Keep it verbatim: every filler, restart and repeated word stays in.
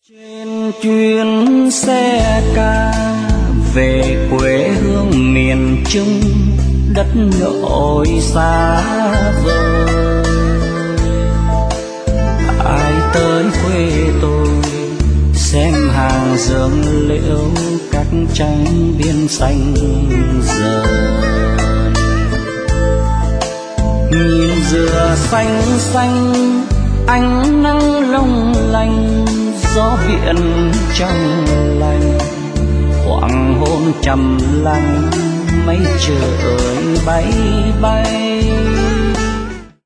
Trên chuyến xe ca về quê hương miền Trung, đất nội xa vời. Ai tới quê tôi xem hàng dương liễu, các trắng biên xanh dờn. Nhìn dừa xanh xanh, ánh nắng long lanh, gió biển trong lành, hoàng hôn trầm lặng, mây trời bay bay.